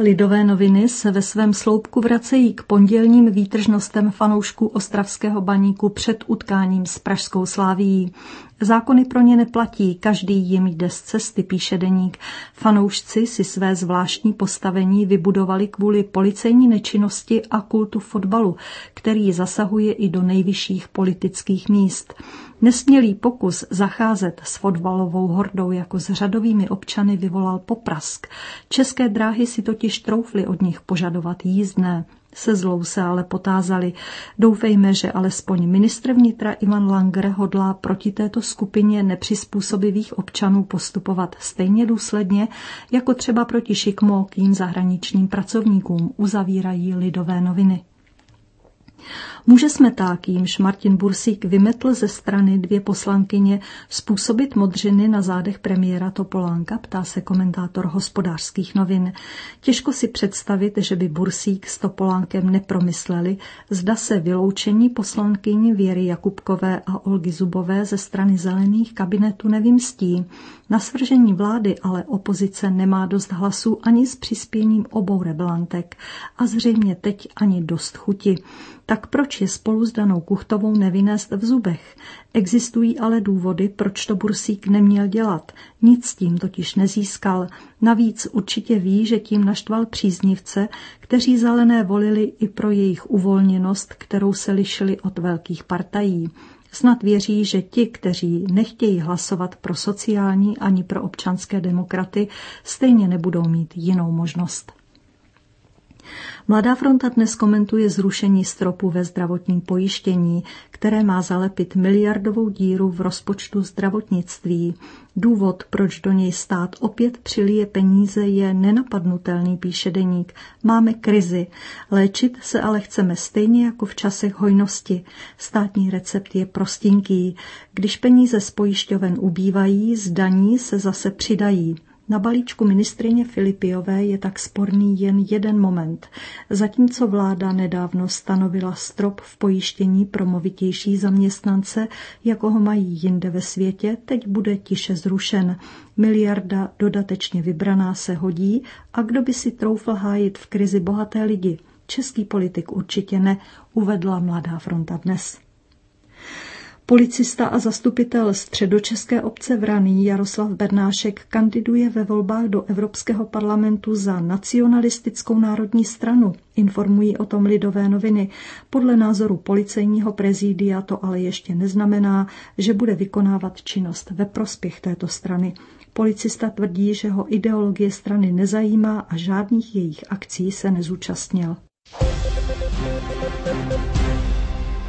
Lidové noviny se ve svém sloupku vracejí k pondělním výtržnostem fanoušků ostravského Baníku před utkáním s pražskou Slavií. Zákony pro ně neplatí, každý jim jde z cesty, píše deník. Fanoušci si své zvláštní postavení vybudovali kvůli policejní nečinnosti a kultu fotbalu, který zasahuje i do nejvyšších politických míst. Nesmělý pokus zacházet s fotbalovou hordou jako s řadovými občany vyvolal poprask. České dráhy si totiž troufly od nich požadovat jízdné. Se zlou se ale potázali. Doufejme, že alespoň ministr vnitra Ivan Langer hodlá proti této skupině nepřizpůsobivých občanů postupovat stejně důsledně, jako třeba proti šikmókým zahraničním pracovníkům, uzavírají Lidové noviny. Může smeták, jímž Martin Bursík vymetl ze strany 2 poslankyně, způsobit modřiny na zádech premiéra Topolánka, ptá se komentátor Hospodářských novin. Těžko si představit, že by Bursík s Topolánkem nepromysleli, zda se vyloučení poslankyň Věry Jakubkové a Olgy Zubové ze strany zelených kabinetu nevymstí. Na svržení vlády ale opozice nemá dost hlasů ani s přispěním obou rebelantek a zřejmě teď ani dost chuti. Tak proč je spolu s Danou Kuchtovou nevynést v zubech? Existují ale důvody, proč to Bursík neměl dělat. Nic s tím totiž nezískal. Navíc určitě ví, že tím naštval příznivce, kteří zelené volili i pro jejich uvolněnost, kterou se lišili od velkých partají. Snad věří, že ti, kteří nechtějí hlasovat pro sociální ani pro občanské demokraty, stejně nebudou mít jinou možnost. Mladá fronta dnes komentuje zrušení stropu ve zdravotním pojištění, které má zalepit miliardovou díru v rozpočtu zdravotnictví. Důvod, proč do něj stát opět přilije peníze, je nenapadnutelný, píše deník. Máme krizi. Léčit se ale chceme stejně jako v časech hojnosti. Státní recept je prostinký. Když peníze z pojišťoven ubývají, z daní se zase přidají. Na balíčku ministryně Filipiové je tak sporný jen jeden moment. Zatímco vláda nedávno stanovila strop v pojištění pro movitější zaměstnance, jako ho mají jinde ve světě, teď bude tiše zrušen. Miliarda dodatečně vybraná se hodí a kdo by si troufl hájit v krizi bohaté lidi? Český politik určitě ne, uvedla Mladá fronta dnes. Policista a zastupitel středočeské obce Vraný Jaroslav Bernášek kandiduje ve volbách do Evropského parlamentu za nacionalistickou národní stranu. Informují o tom Lidové noviny. Podle názoru policejního prezidia to ale ještě neznamená, že bude vykonávat činnost ve prospěch této strany. Policista tvrdí, že ho ideologie strany nezajímá a žádných jejich akcí se nezúčastnil.